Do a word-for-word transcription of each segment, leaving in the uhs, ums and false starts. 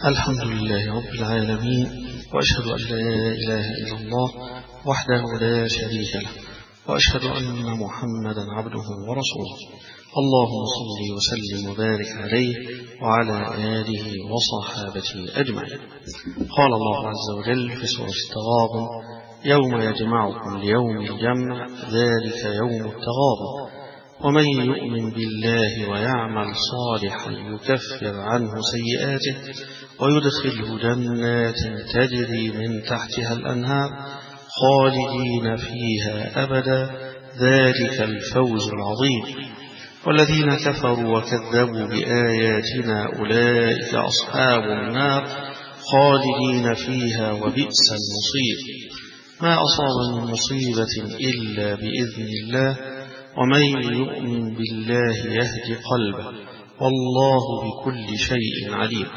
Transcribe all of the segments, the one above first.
الحمد لله رب العالمين، وأشهد أن لا إله إلا الله وحده لا شريك له، وأشهد أن محمدا عبده ورسوله. اللهم صل وسلم وبارك عليه وعلى آله وصحابته أجمعين. قال الله عز وجل في سورة التغابن: يوم يجمعكم ليوم الجمع ذلك يوم التغابن ومن يؤمن بالله ويعمل صالحا يكفر عنه سيئاته ويدخله جنات تجري من تحتها الأنهار خالدين فيها أبدا ذلك الفوز العظيم. والذين كفروا وكذبوا بآياتنا أولئك أصحاب النار خالدين فيها وبئس المصير. ما أصاب من مصيبة إلا بإذن الله ومن يؤمن بالله يهد قلبه والله بكل شيء عليم.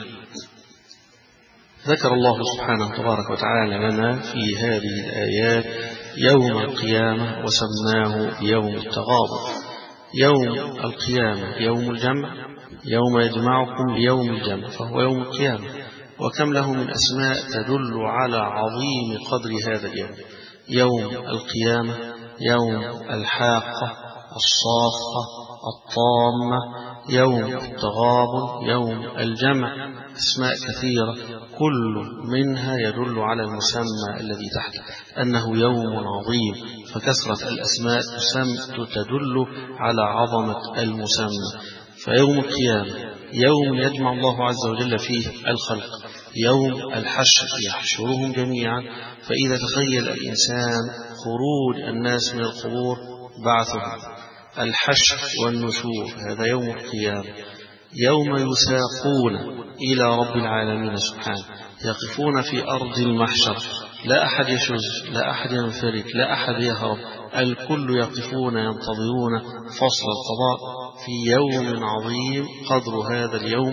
ذكر الله سبحانه تبارك وتعالى لنا في هذه الآيات يوم القيامة وسماه بيوم التغابن. يوم القيامة يوم الجمع، يوم يجمعكم ليوم الجمع فهو يوم القيامة، وكم له من أسماء تدل على عظيم قدر هذا اليوم. يوم القيامة، يوم الحاقة، الصاخة، الطامة، يوم التغابن، يوم الجمع، أسماء كثيرة كل منها يدل على المسمى الذي تحته أنه يوم عظيم، فكثرة الأسماء تدل على عظمة المسمى. فيوم القيامة يوم يجمع الله عز وجل فيه الخلق، يوم الحشر يحشرهم جميعا. فإذا تخيل الإنسان خروج الناس من القبور بعثهم، الحشر والنشور، هذا يوم القيامة. يوم يساقون إلى رب العالمين سبحانه، يقفون في أرض المحشر، لا أحد يشز، لا أحد ينفرد، لا أحد يهرب، الكل يقفون ينتظرون فصل القضاء في يوم عظيم قدر هذا اليوم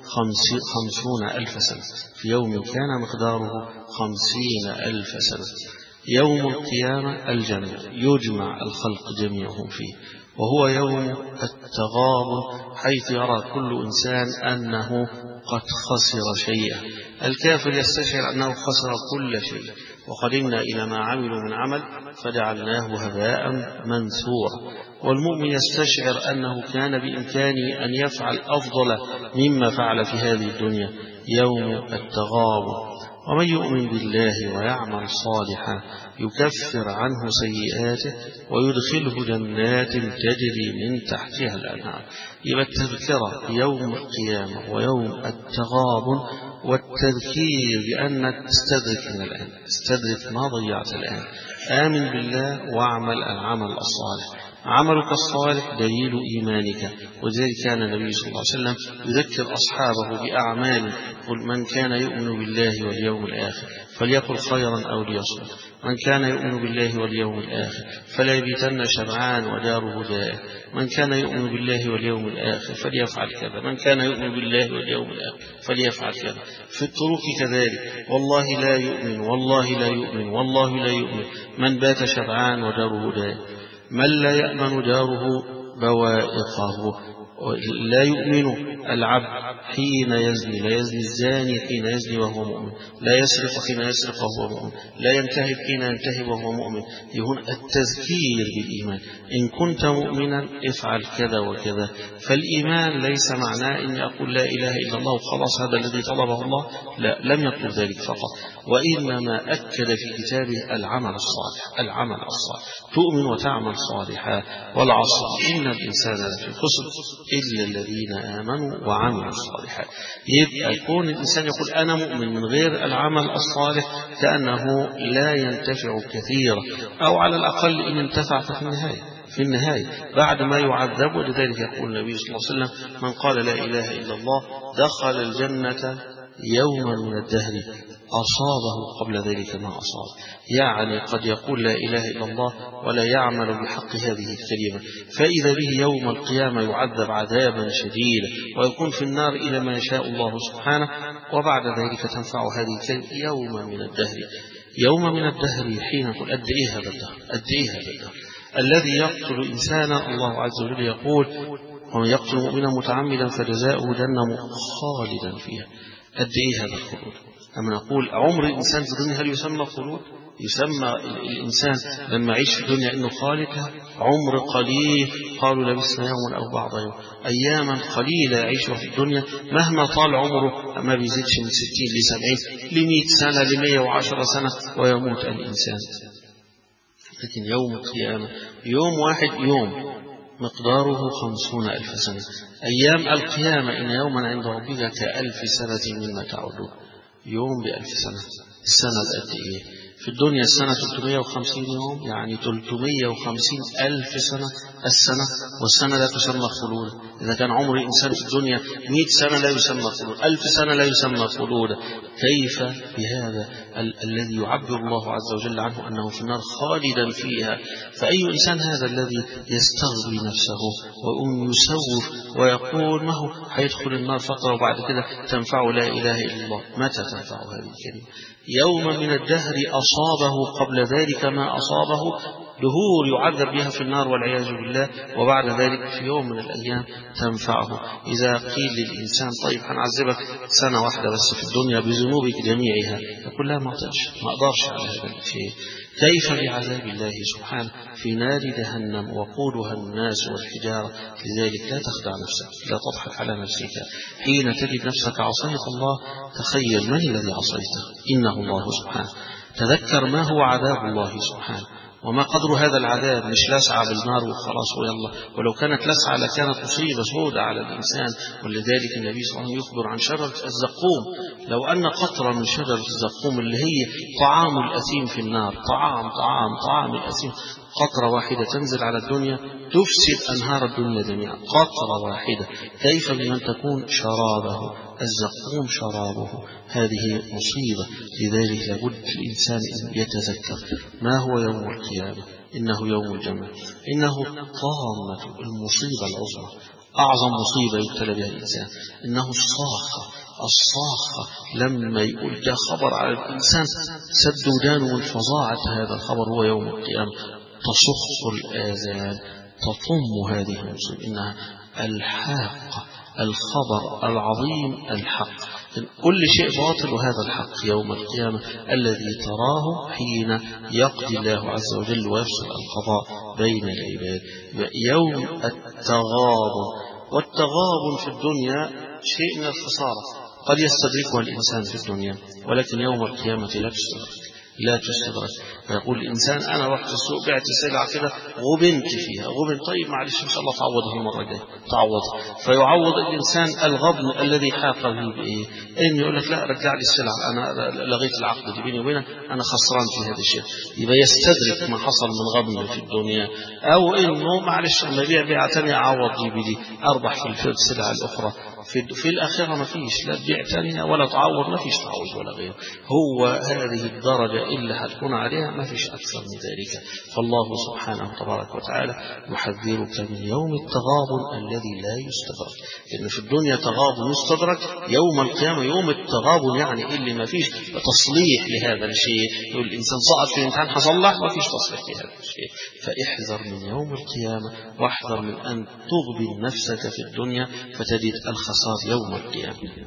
خمسون ألف سنة، في يوم كان مقداره خمسين ألف سنة. يوم القيامة الجمع، يجمع الخلق جميعهم فيه، وهو يوم التغابن، حيث يرى كل إنسان أنه قد خسر شيئا. الكافر يستشعر أنه خسر كل شيء، وقدمنا إلى ما عملوا من عمل فجعلناه هباء منثورا. والمؤمن يستشعر أنه كان بإمكانه أن يفعل أفضل مما فعل في هذه الدنيا. يوم التغابن. ومن يؤمن بالله ويعمل صالحا يكفر عنه سيئاته ويدخله جنات تجري من تحتها الأنهار. يبقى التذكرة بيوم القيامة ويوم التغابن، والتذكير بأنك استدرك من الآن، استدرك ما ضيعت الآن. آمن بالله واعمل العمل الصالح، عملك الصالح دليل إيمانك. وذلك كان النبي صلى الله عليه وسلم يذكر أصحابه بأعمال: قل من كان يؤمن بالله واليوم الآخر فليقل خيرا أو ليصمت، من كان يؤمن بالله واليوم الآخر فلا يبيتن شبعان وداره جائع، من كان يؤمن بالله واليوم الآخر فليفعل كذا، من كان يؤمن بالله واليوم الآخر فليفعل كذا. في الطرق كذلك: والله لا يؤمن، والله لا يؤمن، والله لا يؤمن من بات شبعان وداره جائع، من لا يأمن جاره بوائقه. لا يؤمن العبد حين يزني، لا يزني الزاني حين يزني وهو مؤمن، لا يسرق حين يسرق وهو مؤمن، لا ينتهب حين ينتهب وهو مؤمن. يهون التذكير بالإيمان: إن كنت مؤمنا افعل كذا وكذا. فالإيمان ليس معناه أن أقول لا إله إلا الله وخلاص هذا الذي طلبه الله، لا، لم يطلب ذلك فقط، وإنما أكد في كتابه العمل الصالح، العمل الصالح، تؤمن وتعمل صالحا. والعصر إن الإنسان لفي خسر إلا الذين آمنوا وعملوا الصالحات. يبقى كون الإنسان يقول أنا مؤمن من غير العمل الصالح كأنه لا ينتفع كثيرا، أو على الأقل إن انتفع ففي النهاية في النهاية بعد ما يعذب. ولذلك يقول النبي صلى الله عليه وسلم: من قال لا إله إلا الله دخل الجنة يوما من الدهر أصابه قبل ذلك ما أصاب. يعني قد يقول لا إله إلا الله ولا يعمل بحق هذه الكلمة، فإذا به يوم القيامة يعذب عذابا شديدا ويكون في النار إلى ما يشاء الله سبحانه، وبعد ذلك تنفع هذه الكلمة يوما من الدهر. يوم من الدهر حين يقول قد إيه هذا الدهر، قد إيه هذا الدهر الذي يقتل إنسانا. الله عز وجل يقول: ومن يقتل مؤمنا متعمدا فجزاؤه جهنم خالدا فيها. قد إيه هذا الخلود؟ أما نقول عمر الإنسان في الدنيا هل يسمى خلود؟ يسمى الإنسان لما يعيش في الدنيا إنه خالد؟ عمر قليل، قالوا لبثنا يوما أو بعض يوم، أياما قليلة يعيشها في الدنيا، مهما طال عمره ما بيزيدش من ستين لسبعين لمئة سنة لمئة وعشرة سنة ويموت الإنسان. لكن يوم القيامة يوم واحد يوم مقداره خمسون ألف سنة. أيام القيامة إن يوما عند ربك كألف سنة مما تعودون. يوم بألف سنة. السنة قد إيه؟ في الدنيا السنة ثلاثمئة وخمسين يوم، يعني ثلاثمئة وخمسين ألف سنة السنة، والسنة لا تسمى خلودا. إذا كان عمر الإنسان في الدنيا مئة سنة لا يسمى خلودا، ألف سنة لا يسمى خلودا، كيف بهذا ال- الذي يعبر الله عز وجل عنه أنه في النار خالدا فيها؟ فأي إنسان هذا الذي يستغري نفسه ويقوم يسوف ويقول ما هو هيدخل النار فترة وبعد كده تنفع لا إله إلا الله؟ متى تنفع هذه الكلمة؟ يوم من الدهر أصابه قبل ذلك ما أصابه، دهور يعذب بها في النار والعياذ بالله، وبعد ذلك في يوم من الأيام تنفعه. إذا قيل للإنسان طيب هنعذبك سنة واحدة بس في الدنيا بذنوبك جميعها، يقول لا ما أقدرش ما أقدرش على هذا الشيء. كيف بعذاب الله سبحانه في نار جهنم وقودها الناس والحجارة؟ لذلك لا تخدع نفسك، لا تضحك على نفسك حين تجد نفسك عصيت الله. تخيل من الذي عصيته؟ إنه الله سبحانه. تذكر ما هو عذاب الله سبحانه وما قدر هذا العذاب، مش لسعة بالنار وخلاص ويلا، ولو كانت لسعة لكانت مصيبة سودة على الإنسان. ولذلك النبي صلى الله عليه وسلم يخبر عن شجرة الزقوم، لو أن قطرة من شجرة الزقوم اللي هي طعام الأثيم في النار، طعام طعام طعام الأثيم، قطرة واحدة تنزل على الدنيا تفسد أنهار الدنيا جميعا، قطرة واحدة، كيف بمن تكون شرابه الزقوم شرابه؟ هذه مصيبة. لذلك لابد الإنسان أن يتذكر ما هو يوم القيامة، إنه يوم الجمع، إنه طامة المصيبة العظمى، أعظم مصيبة يبتلى بها الإنسان، إنه الصاخة الصاخة. لما يقول ده خبر على الإنسان سد ودانه من فظاعة هذا الخبر، هو يوم القيامة، تصخ الآذان، تطم هذه المصيبة، إنها الحاقة، الخبر العظيم الحق. كل شيء باطل وهذا الحق يوم القيامة الذي تراه حين يقضي الله عز وجل ويفصل القضاء بين العباد. يوم التغابن، والتغابن في الدنيا شيء من الخسارة قد يستدركها الإنسان في الدنيا، ولكن يوم القيامة لا تستدرك، لا تستدرك. فيقول الإنسان أنا رحت السوق بعت سلعة كده غبنت فيها، غبن طيب معلش إن شاء الله تعوضها المرة الجاية، تعوض. فيعوض الإنسان الغبن الذي حاق به بإيه؟ إن يقول لك لا رجع لي السلعة، أنا لغيت العقد دي بيني وبينك، أنا خسران في هذا الشيء. يبقى يستدرك ما حصل من غبن في الدنيا، أو إنه معلش لما بيع بيعة ثانية أعوض دي بدي، أربح في السلعة الأخرى. في, في الآخرة ما فيش لا بيع ثانية ولا تعوض، ما فيش تعوض ولا غيره. هو هذه الدرجة إلا هتكون عليها، ما فيش أكثر من ذلك. فالله سبحانه تبارك وتعالى يحذرك من يوم التغابن الذي لا يستدرك، لأن في الدنيا تغابن يستدرك، يوم القيامة يوم التغابن يعني اللي ما فيش تصليح لهذا الشيء. يقول الإنسان سقط في الامتحان هصلح، ما فيش تصليح لهذا الشيء. فاحذر من يوم القيامة، واحذر من أن تغبن نفسك في الدنيا فتجد الخسارة يوم القيامة.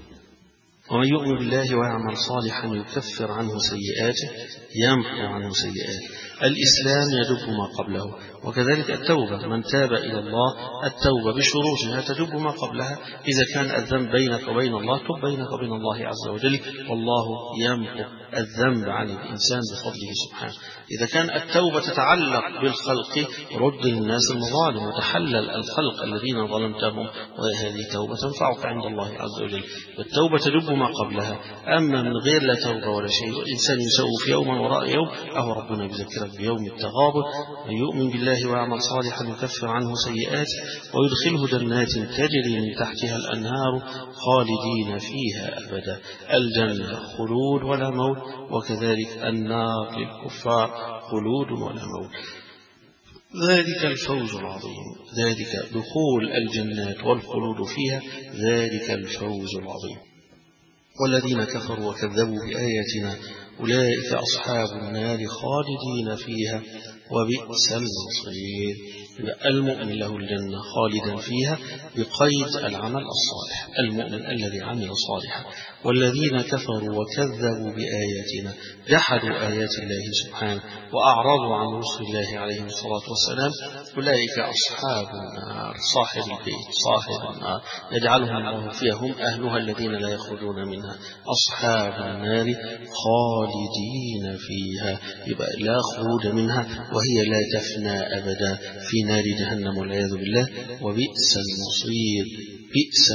ومن يؤمن بالله ويعمل صالحا يكفر عنه سيئاته، يمحو عنه سيئاته. الإسلام يدب ما قبله، وكذلك التوبة، من تاب إلى الله التوبة بشروطها تدب ما قبلها. إذا كان الذنب بينك وبين الله تب بينك وبين الله عز وجل، والله يمحو الذنب عن الإنسان بفضله سبحانه. إذا كان التوبة تتعلق بالخلق رد للناس المظالم وتحلل الخلق الذين ظلمتهم، وهذه توبة تنفعك عند الله عز وجل. والتوبة تدب ما قبلها. أما من غير لا توبة ولا شيء، والإنسان يسوف يوما وراء يوم، أهو ربنا يذكرك بيوم التغابن. من يؤمن بالله ويعمل صالحا يكفر عنه سيئاته ويدخله جنات تجري من تحتها الأنهار خالدين فيها أبدا. الجنة خلود ولا موت، وكذلك النار للكفار خلود ولا موت. ذلك الفوز العظيم، ذلك دخول الجنات والخلود فيها، ذلك الفوز العظيم. والذين كفروا وكذبوا بآياتنا أولئك أصحاب النار خالدين فيها وبئس المصير. المؤمن له الجنة خالدا فيها بقيد العمل الصالح، المؤمن الذي عمل صالحا. والذين كفروا وكذبوا بآياتنا جحدوا آيات الله سبحانه وأعرضوا عن رسل الله عليه الصلاة والسلام أولئك أصحاب النار، صاحب البيت صاحب النار يجعلهم الله فيها هم أهلها الذين لا يخرجون منها، أصحاب النار خالدين فيها، يبقى لا خروج منها وهي لا تفنى أبدا في نار جهنم والعياذ بالله. وبئس المصير، بئس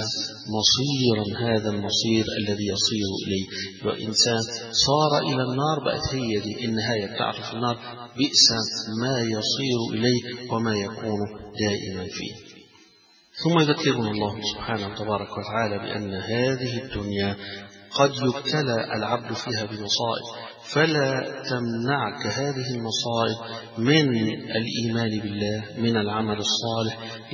مصيرا هذا المصير الذي يصير إليه. والإنسان صار إلى النار بقت هي دي النهاية بتاعته في النار، بئس ما يصير إليه وما يكون دائما فيه. ثم يذكرنا الله سبحانه تبارك وتعالى بأن هذه الدنيا قد يبتلى العبد فيها بمصائب، فلا تمنعك هذه المصائب من الإيمان بالله من العمل الصالح،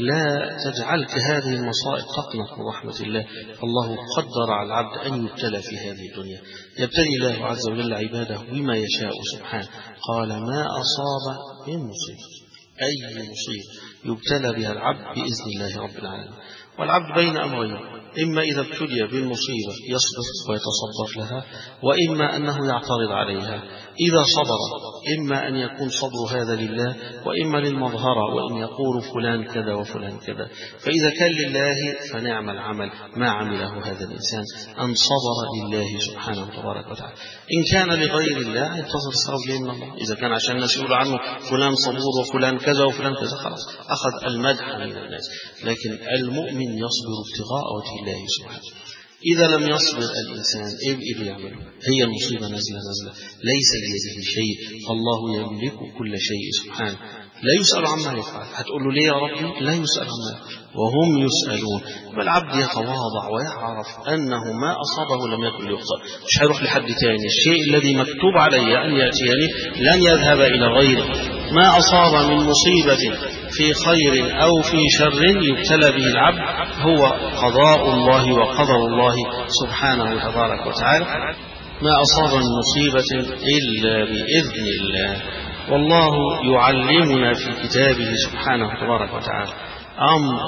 لا تجعلك هذه المصائب تقنط من رحمة الله. الله قدر على العبد أن يبتلى في هذه الدنيا، يبتلي الله عز وجل عباده بما يشاء سبحانه. قال ما أصاب من مصيبة، أي مصيبة يبتلى بها العبد بإذن الله رب العالمين. والعبد بين أمرين، إما إذا ابتلي بالمصيبة يصبر ويتصبر لها، وإما أنه يعترض عليها. إذا صبر إما أن يكون صبر هذا لله وإما للمظهرة، وإن يقول فلان كذا وفلان كذا. فإذا كان لله فنعم العمل ما عمله هذا الإنسان أن صبر لله سبحانه تبارك وتعالى. إن كان لغير الله ينتظر الثواب من الله. إذا كان عشان الناس يقول عنه فلان صبور وفلان كذا وفلان كذا خلاص أخذ المدح من الناس. لكن المؤمن يصبر ابتغاء وجه الله سبحانه. إذا لم يصبر الإنسان إيه بيعمله؟ هي المصيبة نزلة نزلة ليس بيده شيء، فالله يملك كل شيء سبحانه لا يسأل عما يفعل. هتقول له ليه يا ربي؟ لا يسأل عما وهم يسألون. فالعبد يتواضع ويعرف أنه ما أصابه لم يكن ليخطئ، مش هيروح لحد تاني. الشيء الذي مكتوب علي أن يأتيني لن يذهب إلى غيره. ما أصاب من مصيبة في خير أو في شر يبتلى به العبد هو قضاء الله وقدر الله سبحانه تبارك وتعالى. ما أصاب من مصيبة إلا بإذن الله. والله يعلمنا في كتابه سبحانه تبارك وتعالى أمر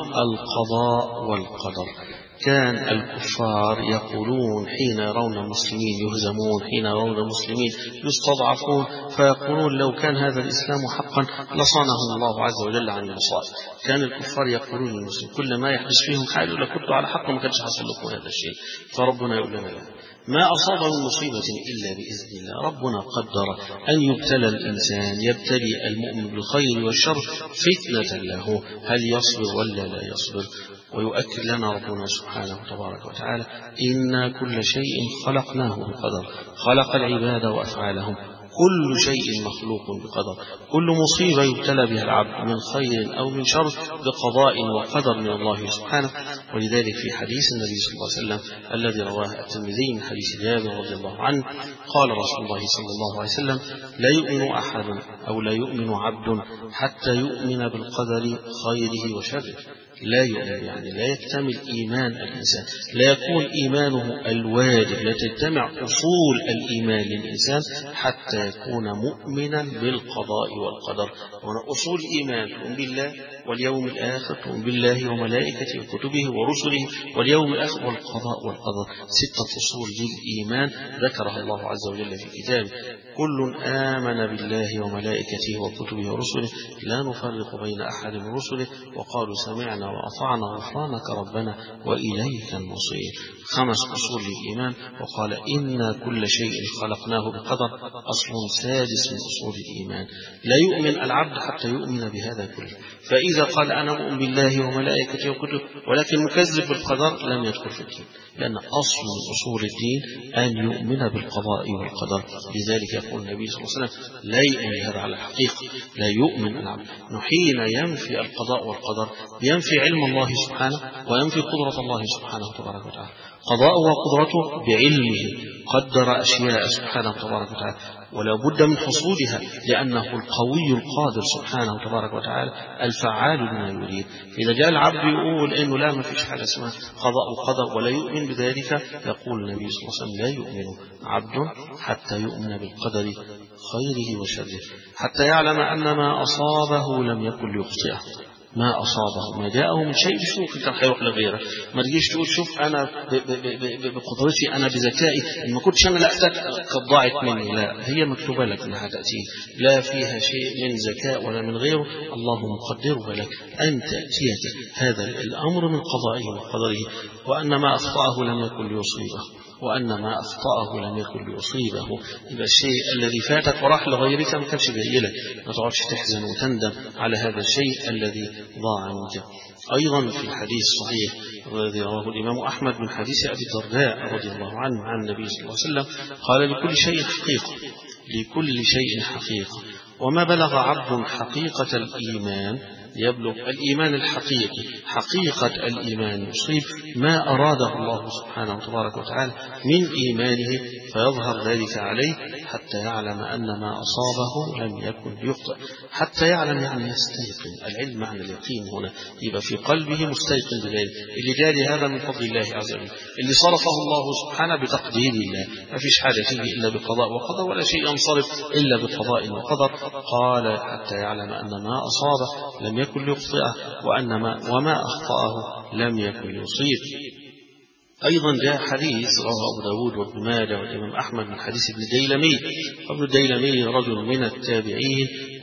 القضاء والقدر. كان الكفار يقولون حين يرون المسلمين يهزمون، حين يرون المسلمين يستضعفون، فيقولون لو كان هذا الإسلام حقا لصانهم الله عز وجل عن المصائب. كان الكفار يقولون للمسلمين كل ما يحدث فيهم حال يقول كنتوا على حق ما كانش حصل لكم هذا الشيء. فربنا يقول لنا لا، ما أصاب من مصيبة إلا بإذن الله. ربنا قدر أن يبتلى الإنسان، يبتلي المؤمن بالخير والشر فتنة له، هل يصبر ولا لا يصبر؟ ويؤكد لنا ربنا سبحانه تبارك وتعالى إن كل شيء خلقناه بقدر، خلق العباد وأفعالهم، كل شيء مخلوق بقدر. كل مصيبة يبتلى بها العبد من خير أو من شر بقضاء وقدر من الله سبحانه. ولذلك في حديث النبي صلى الله عليه وسلم الذي رواه الترمذي من حديث جابر رضي الله عنه قال رسول الله صلى الله عليه وسلم لا يؤمن أحد أو لا يؤمن عبد حتى يؤمن بالقدر خيره وشره. لا يؤمن يعني لا يكتمل إيمان الإنسان، لا يكون إيمانه الواجب، لا تجتمع أصول الإيمان للإنسان حتى يكون مؤمنا بالقضاء والقدر. هنا أصول الإيمان تؤمن بالله واليوم الآخر، تؤمن بالله وملائكته وكتبه ورسله واليوم الآخر والقضاء والقدر. ستة أصول للإيمان ذكرها الله عز وجل في كتابه. كل آمن بالله وملائكته وكتبه ورسله لا نفرق بين أحد من رسله وقالوا سمعنا وأطعنا غفرانك ربنا وإليك المصير. خمس أصول للإيمان. وقال إن كل شيء خلقناه بقدر، أصل سادس من أصول الإيمان. لا يؤمن العبد حتى يؤمن بهذا كله. فإذا قال أنا مؤمن بالله وملائكته وكتبه ولكن مكذب بالقدر لم يدخل في الدين، لأن أصل من أصول الدين أن يؤمن بالقضاء والقدر. لذلك يقول النبي صلى الله عليه وسلم لا يؤمن هذا على الحقيقة، لا يؤمن العبد. حين ينفي القضاء والقدر ينفي علم الله سبحانه وينفي قدرة الله سبحانه تبارك وتعالى. قضاءه وقدرته بعلمه، قدر أشياء سبحانه تبارك وتعالى ولا بد من حصولها، لأنه القوي القادر سبحانه تبارك وتعالى الفعال لما يريد. إذا جاء العبد يقول إنه لا ما فيش حاجة اسمها قضاء وقدر ولا يؤمن بذلك، يقول النبي صلى الله عليه وسلم لا يؤمن عبد حتى يؤمن بالقدر خيره وشره، حتى يعلم أن ما أصابه لم يكن ليخطئه، ما أصابه ما جاءه من شيء شوف كان هيروح لغيره. ما تجيش تقول شوف أنا بقدرتي أنا بذكائي إن ما كنتش أنا لأتك قد ضاعت مني، لا، هي مكتوبة لك إنها تأتي، لا فيها شيء من ذكاء ولا من غيره، الله مقدره لك أن تأتيك هذا الأمر من قضائه وقدره، وأن ما أخطأه لم يكن ليصيبه، وأن ما أخطأه لم يكن ليصيبه. يبقى الشيء الذي فاتك وراح لغيرك ما كانش جاي لك، ما تقعدش تحزن وتندم على هذا الشيء الذي ضاع منك. أيضا في الحديث الصحيح الذي رواه الإمام أحمد من حديث أبي الدرداء رضي الله عنه عن النبي صلى الله عليه وسلم قال لكل شيء حقيقة، لكل شيء حقيقة، وما بلغ عبد حقيقة الإيمان يبلغ الإيمان الحقيقي حقيقة الإيمان يصيب ما أراده الله سبحانه تبارك وتعالى من إيمانه فيظهر ذلك عليه، حتى يعلم أن ما أصابه لم يكن ليخطئ، حتى يعلم يعني يستيقن. العلم معنى اليقين هنا، يبقى في قلبه مستيقن بذلك، اللي جاري هذا من فضل الله عز وجل، اللي صرفه الله سبحانه بتقدير الله، ما فيش حاجة تيجي إلا بقضاء وقدر، ولا شيء ينصرف إلا بقضاء وقدر. قال حتى يعلم أن ما أصابه لم يكن ليخطئه، وأن ما وما أخطأه لم يكن ليصيب. أيضا جاء حديث رواه أبو داود وابن ماجه والإمام أحمد من حديث ابن الديلمي. ابن الديلمي رجل من التابعين،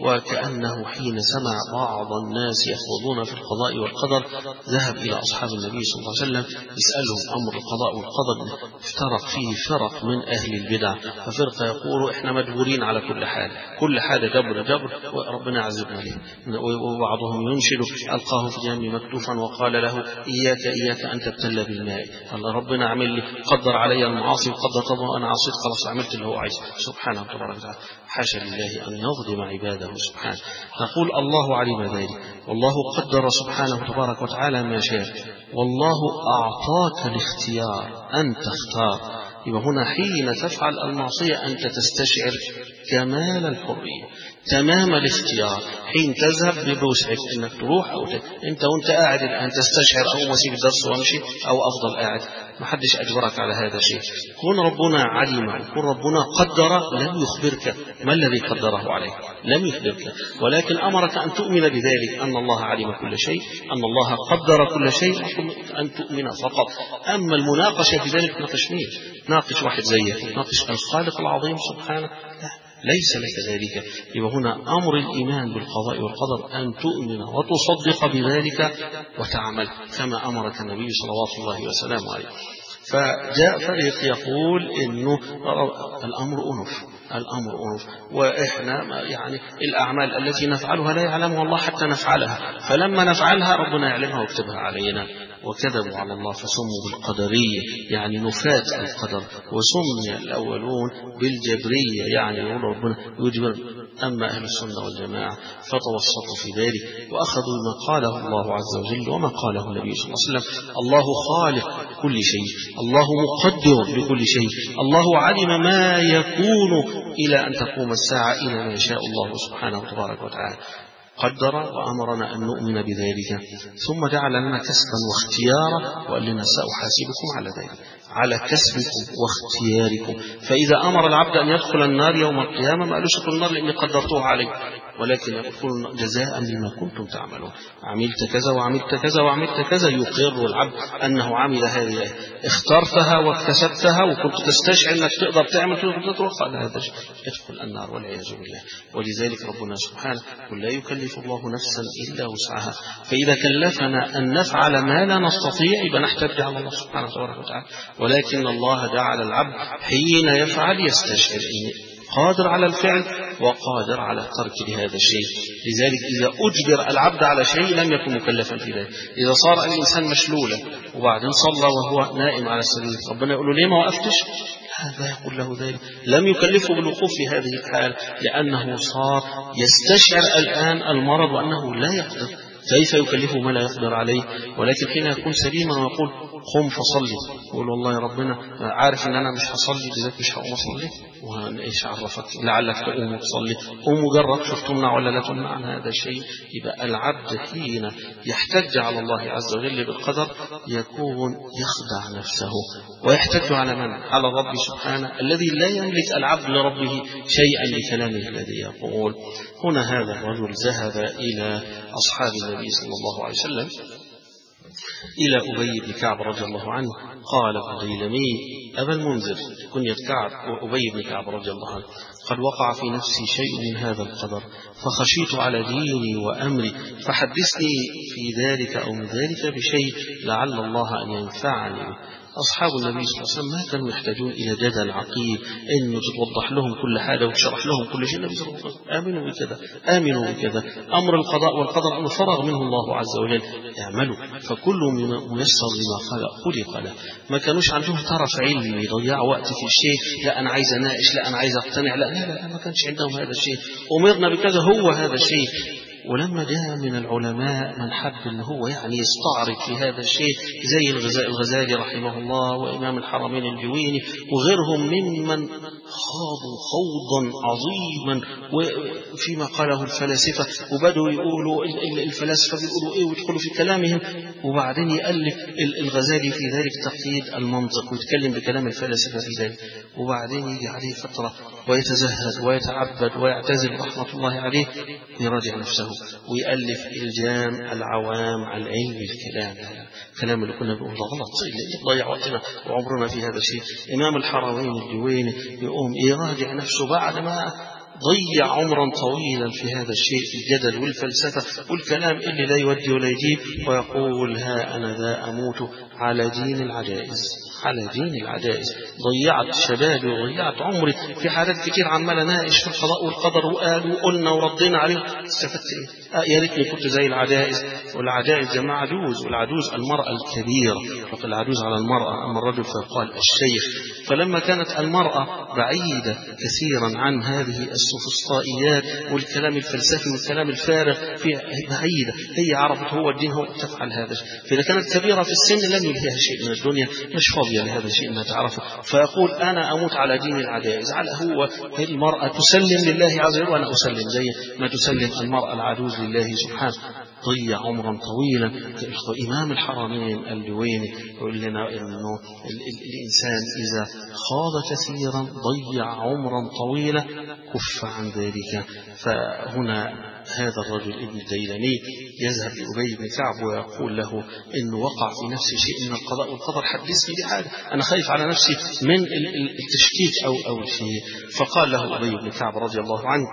وكأنه حين سمع بعض الناس يخوضون في القضاء والقدر ذهب إلى أصحاب النبي صلى الله عليه وسلم يسألهم أمر القضاء والقدر. افترق فيه فرق من أهل البدع، ففرقة يقولوا إحنا مجبورين على كل حال، كل حاجة جبر جبر وربنا عذبنا عليه، وبعضهم ينشد ألقاه في جهنم مكتوفا وقال له إياك إياك أن تبتل بالماء، ربنا عمل لي قدر علي المعاصي وقدر طبعا وأنا عصيت خلاص عملت اللي هو عايزه سبحانه تبارك وتعالى. حاشا لله أن يظلم عباده سبحانه. نقول الله علم ذلك، والله قدر سبحانه تبارك وتعالى ما شاء، والله أعطاك الاختيار أن تختار. يبقى هنا حين تفعل المعصية أنت تستشعر كمال الحرية تمام الاختيار. حين تذهب بوسعك انك تروح او ت... انت وانت قاعد الان تستشعر او اسيب الدرس وامشي او افضل قاعد، ما حدش اجبرك على هذا الشيء. كون ربنا علم وكون ربنا قدر لم يخبرك ما الذي قدره عليك، لم يخبرك، ولكن امرك ان تؤمن بذلك، ان الله علم كل شيء، ان الله قدر كل شيء، ان تؤمن فقط. اما المناقشه في ذلك ناقش مين؟ ناقش واحد زيك، ناقش الخالق العظيم سبحانه، لا ليس لك ذلك. يبقى هنا أمر الإيمان بالقضاء والقدر أن تؤمن وتصدق بذلك وتعمل كما أمرك النبي صلوات الله وسلامه عليه. فجاء فريق يقول إنه الأمر أنف، الأمر أنف، وإحنا يعني الأعمال التي نفعلها لا يعلمها الله حتى نفعلها، فلما نفعلها ربنا يعلمها ويكتبها علينا. وكذبوا على الله فسموا بالقدرية يعني نفاة القدر، وسمي الأولون بالجبرية يعني يقول ربنا يجبر. أما أهل السنة والجماعة فتوسطوا في ذلك وأخذوا ما قاله الله عز وجل وما قاله النبي صلى الله عليه وسلم. الله خالق كل شيء، الله مقدر لكل شيء، الله علم ما يكون إلى أن تقوم الساعة إلى ما يشاء الله سبحانه تبارك وتعالى. قدر وأمرنا أن نؤمن بذلك، ثم جعل لنا كسبا واختيارا وقال لنا سأحاسبكم على ذلك، على كسبكم واختياركم. فإذا أمر العبد أن يدخل النار يوم القيامة ما قالوش ادخل النار لأني قدرته عليه، ولكن يقول جزاء بما كنتم تعملون، عملت كذا وعملت كذا وعملت كذا، يقر العبد أنه عمل هذه، اخترتها واكتسبتها وكنت تستشعر أنك تقدر تعمل تقدر على هذا الشيء، ادخل النار والعياذ بالله. ولذلك ربنا سبحانه قل لا يكلف الله نفسا إلا وسعها، فإذا كلفنا أن نفعل ما لا نستطيع يبقى نحتاج على الله سبحانه وتعالى. ولكن الله جعل العبد حين يفعل يستشعر إنه قادر على الفعل وقادر على الترك لهذا الشيء. لذلك إذا أجبر العبد على شيء لم يكن مكلفا في ذلك. إذا صار الإنسان مشلولا وبعدين صلى وهو نائم على السرير ربنا يقول له ليه ما وقفتش؟ هذا يقول له ذلك لم يكلفه بالوقوف في هذه الحال، لأنه صار يستشعر الآن المرض وأنه لا يقدر. كيف يكلفه ما لا يقدر عليه؟ ولكن حين يكون سليما ويقول قم فصلي، يقول والله يا ربنا عارف ان انا مش هصلي لذلك مش هقوم اصلي، وايش عرفك لعلك تقوم وتصلي؟ قوم وجرب شوف تمنع ولا لا تمنع عن هذا الشيء. يبقى العبد حين يحتج على الله عز وجل بالقدر يكون يخدع نفسه ويحتج على من؟ على الرب سبحانه الذي لا يملك العبد لربه شيئا لكلامه الذي يقول. هنا هذا الرجل ذهب إلى أصحاب النبي صلى الله عليه وسلم إلى أبي بن كعب رضي الله عنه، قال ابن ديلمي أبا المنذر كنية كعب وأبي بن كعب رضي الله عنه، قد وقع في نفسي شيء من هذا القدر فخشيت على ديني وأمري فحدثني في ذلك أو من ذلك بشيء لعل الله أن ينفعني. أصحاب النبي صلى الله عليه وسلم ما كانوا يحتاجون إلى جدل عقيم إنه تتوضح لهم كل حاجة وتشرح لهم كل شيء. النبي صلى الله عليه وسلم آمنوا بكذا آمنوا بكذا، أمر القضاء والقدر أمر فرغ منه الله عز وجل، اعملوا فكل ميسر لما خلق له. ما كانوش عندهم طرف علمي يضيعوا وقت في الشيء، لا أنا عايز أناقش، لا أنا عايز أقتنع، لا لا لا ما كانش عندهم هذا الشيء. أمرنا بكذا هو هذا الشيء. ولما جاء من العلماء من حب أنه هو يعني يستعرض في هذا الشيء زي الغزالي رحمه الله وإمام الحرمين الجويني وغيرهم ممن خاضوا خوضا عظيما وفيما قاله الفلاسفة، وبدوا يقولوا الفلاسفة بيقولوا إيه ويدخلوا في كلامهم، وبعدين يألف الغزالي في ذلك تقييد المنطق ويتكلم بكلام الفلاسفة في ذلك، وبعدين يجي عليه فترة ويتزهد ويتعبد ويعتزل رحمة الله عليه ويراجع نفسه ويألف إلجام العوام عن علم الكلام. الكلام اللي كنا بنقول غلط اللي ضيع وقتنا وعمرنا في هذا الشيء. إمام الحرمين الجويني يقوم يراجع نفسه بعد ما ضيع عمرا طويلا في هذا الشيء في الجدل والفلسفة والكلام اللي لا يودي ولا يجيب، ويقول ها أنا ذا أموت على دين العجائز، على دين العجائز. ضيعت شبابي وضيعت عمري في حاجات كتير عمال اناقش في القضاء والقدر وقال وقلنا وردينا عليه، استفدت ايه؟ آه يا ريتني كنت زي العجائز. والعجائز جماعة عجوز، والعجوز المرأة الكبيرة، فقال العجوز على المرأة أما الرجل فقال الشيخ. فلما كانت المرأة بعيدة كثيرا عن هذه السوفسطائيات والكلام الفلسفي والكلام الفارغ في بعيدة، هي عرفت هو الدين هو تفعل هذا الشيء. فإذا كانت كبيرة في السن لم يلهيها شيء من الدنيا، مش فاضية لهذا الشيء ما تعرفه. فيقول أنا أموت على دين العجائز، على هو المرأة تسلم لله عز وجل وأنا أسلم زي ما تسلم المرأة العجوز لله سبحانه. ضيع عمرا طويلا. إمام الحرمين الجويني يقول لنا إنه الإنسان إذا خاض كثيرا ضيع عمرا طويلا كف عن ذلك. فهنا هذا الرجل ابن الديلمي يذهب لأبي بن كعب ويقول له إنه وقع في نفسي شيء من القضاء والقدر، حدثني بحاجة أنا خايف على نفسي من التشكيك أو أو شيء. فقال له أبي بن كعب رضي الله عنه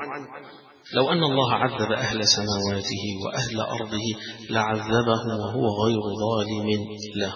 لو أن الله عذب أهل سماواته وأهل أرضه لعذبهم وهو غير ظالم له.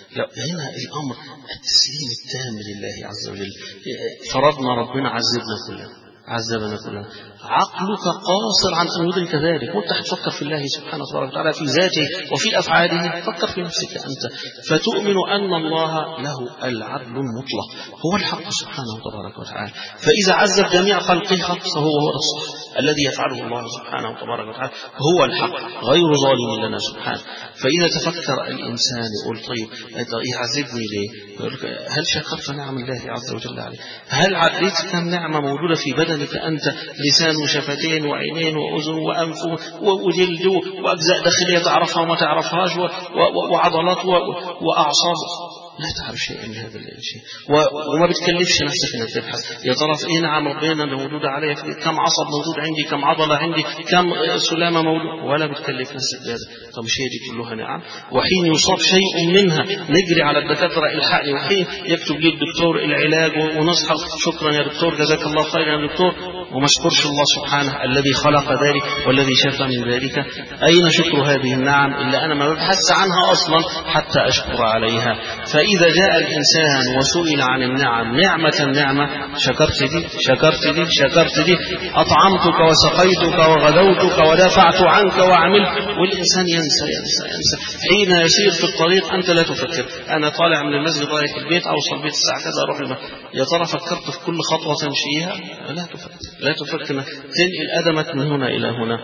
هنا الأمر التسليم التام لله عز وجل. فرضنا ربنا عذبنا كلنا عذبنا كلنا، عقلك قاصر عن أن يدرك ذلك، وانت هتفكر في الله سبحانه وتعالى في ذاته وفي أفعاله. فكر في نفسك أنت فتؤمن أن الله له العدل المطلق، هو الحق سبحانه وتبارك وتعالى. فإذا عذب جميع خلقه فهو هو الصح الذي يفعله الله سبحانه وتبارك وتعالى، هو الحق غير ظالم لنا سبحانه. فإذا تفكر الإنسان يقول طيب يعذبني ليه؟ هل شكرت نعم الله عز وجل عليه؟ هل عديت كم نعمة موجودة في بدنك أنت؟ لسان وشفتين وعينين وأذن وأنف وجلد وأجزاء داخلية تعرفها وما تعرفهاش وعضلات وأعصاب، لا تعرف شيء من هذا الشيء وما بتكلفش نفسك انك تبحث يا ترى في ايه نعم ربنا اللي موجوده عليا، كم عصب موجود عندي، كم عضله عندي، كم سلامه موجود، ولا بتكلف نفسك بهذا. طب مش هي دي كلها نعم؟ وحين يصاب شيء منها نجري على الدكاتره الحقني، وحين يكتب لي الدكتور العلاج ونصحى شكرا يا دكتور جزاك الله خيرا يا دكتور، وما اشكرش الله سبحانه الذي خلق ذلك والذي شفى من ذلك. اين شكر هذه النعم؟ الا انا ما ببحث عنها اصلا حتى اشكر عليها. فإذا جاء الإنسان وسئل عن النعم نعمة نعمة، شكرت دي شكرت دي شكرت دي، أطعمتك وسقيتك وغدوتك ودافعت عنك وعملت، والإنسان ينسى ينسى ينسى. حين يسير في الطريق أنت لا تفكر، أنا طالع من المسجد رايح البيت أوصل البيت الساعة كذا أروح المسجد، يا ترى فكرت في كل خطوة تمشيها؟ لا تفكر لا تفكر تنقل أدمك من هنا إلى هنا.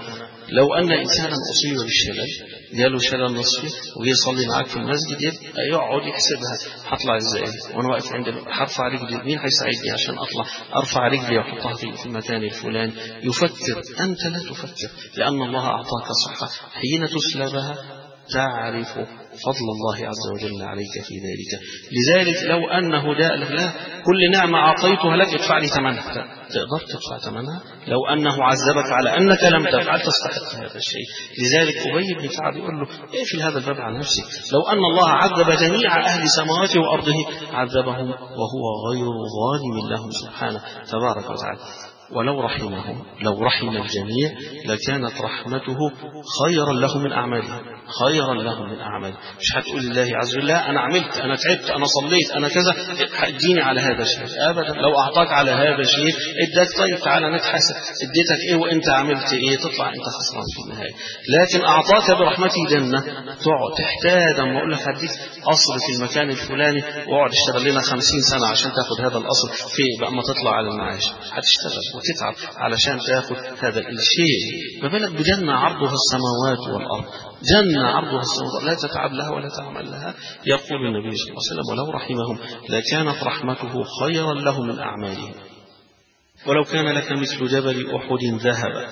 لو أن إنسانا أصيب بالشلل، جاله شلل نصفي وجي يصلي معاك في المسجد، يبقى يقعد يحسبها هطلع ازاي وانا واقف عند هرفع رجلي، مين هيساعدني عشان اطلع ارفع رجلي واحطها في المكان الفلاني؟ يفكر. انت لا تفكر، لان الله اعطاك صحه، حين تسلبها تعرف فضل الله عز وجل عليك في ذلك. لذلك لو أنه جاء لك لا كل نعمة أعطيتها لك ادفع لي ثمنها، تقدر تدفع ثمنها؟ لو أنه عذبك على أنك لم تفعل تستحق هذا الشيء. لذلك أبي بن كعب يقول له اقفل هذا الباب عن نفسك، لو أن الله عذب جميع أهل سماواته وأرضه عذبهم وهو غير ظالم لهم سبحانه تبارك وتعالى. ولو رحمهم، لو رحم الجميع لكانت رحمته خيرا له من أعمالهم، خيرا له من أعمالهم. مش هتقول لله عز وجل لا أنا عملت، أنا تعبت، أنا صليت، أنا كذا، اديني على هذا الشيء. أبدا، لو أعطاك على هذا الشيء اداك طيب تعالى نتحاسب، اديتك إيه وأنت عملت إيه، تطلع أنت خسران في النهاية. لكن أعطاك برحمته جنة تقعد تحتاج، أما أقول لك هديك قصر في المكان الفلاني واقعد اشتغل لنا خمسين سنة عشان تاخد هذا القصر، في بقى ما تطلع على المعاش هتشتغل وتتعب علشان تاخد هذا الشيء. ما بالك بجنة عرضها السماوات والأرض، جنة عرضها السماوات لا تتعب لها ولا تعمل لها. يقول النبي صلى الله عليه وسلم ولو رحمهم لكانت رحمته خيرا له من أعمالهم. ولو كان لك مثل جبل أحد ذهب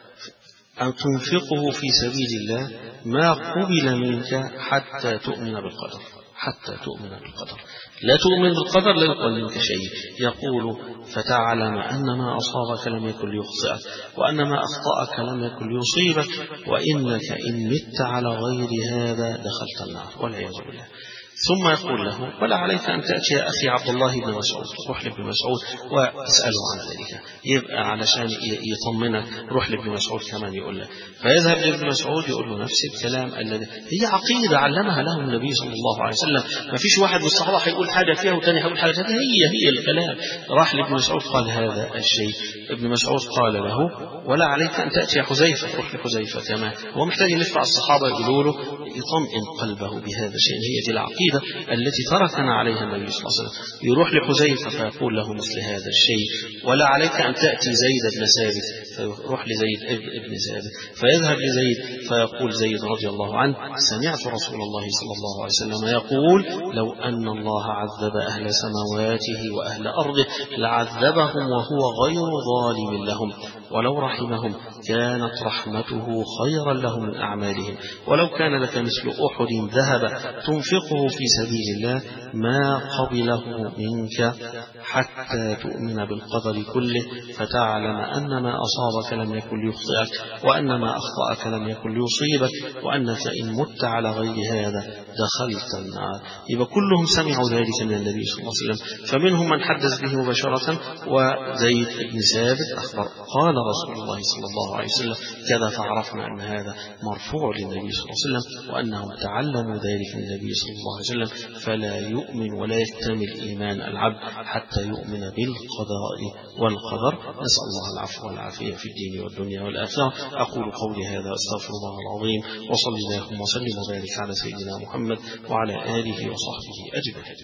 أن تنفقه في سبيل الله ما قبل منك حتى تؤمن بالقدر، حتى تؤمن بالقدر. لا تؤمن بالقدر لا يقبل منك شيء. يقول فتعلم أن ما أصابك لم يكن ليخطئك وأن ما أخطأك لم يكن ليصيبك وإنك إن مت على غير هذا دخلت النار والعياذ بالله. ثم يقول له ولا عليك أن تأتي أخي عبد الله بن مسعود، روح لابن مسعود واسأله عن ذلك، يبقى علشان يطمنك روح لابن مسعود كمان يقول لك. فيذهب لابن مسعود يقول له نفس الكلام الذي هي عقيدة علمها له النبي صلى الله عليه وسلم. ما فيش واحد من الصحابة هيقول حاجة فيها والثاني هيقول حاجة فيها، هي هي الكلام. راح لابن مسعود قال هذا الشيء. ابن مسعود قال له ولا عليك أن تأتي حذيفة، روح لحذيفة كمان. هو محتاج يلف على الصحابة يقولوا له يطمئن قلبه بهذا الشيء. هي دي العقيدة التي تركنا عليها النبي صلى الله عليه وسلم. يروح لحذيفة فيقول له مثل هذا الشيء. ولا عليك أن تأتي زيد بن ثابت، فيروح لزيد ابن ثابت فيذهب لزيد فيقول زيد رضي الله عنه سمعت رسول الله صلى الله عليه وسلم يقول لو أن الله عذب أهل سماواته وأهل أرضه لعذبهم وهو غير ظالم لهم، ولو رحمهم كانت رحمته خيرا لهم من أعمالهم. ولو كان لك مثل أحد ذهب تنفقه في سبيل الله ما قبله منك حتى تؤمن بالقدر كله فتعلم أن ما أصابك لم يكن ليخطئك وأن ما أخطأك لم يكن ليصيبك وأنك إن مت على غير هذا دخلت النار. يبقى كلهم سمعوا ذلك من النبي صلى الله عليه وسلم. فمنهم من حدث به مباشرة وزيد بن ثابت أخبر قال رسول الله صلى الله عليه وسلم كذا، فعرفنا أن هذا مرفوع للنبي صلى الله عليه وسلم وأنهم تعلموا ذلك من النبي صلى الله عليه وسلم. فلا يؤمن ولا يكتمل إيمان العبد حتى يؤمن بالقضاء والقدر. نسأل الله العفو والعافية في الدين والدنيا والآخرة. أقول قولي هذا أستغفر الله العظيم وصلى الله وسلم وبارك على سيدنا محمد وعلى آله وصحبه أجمعين.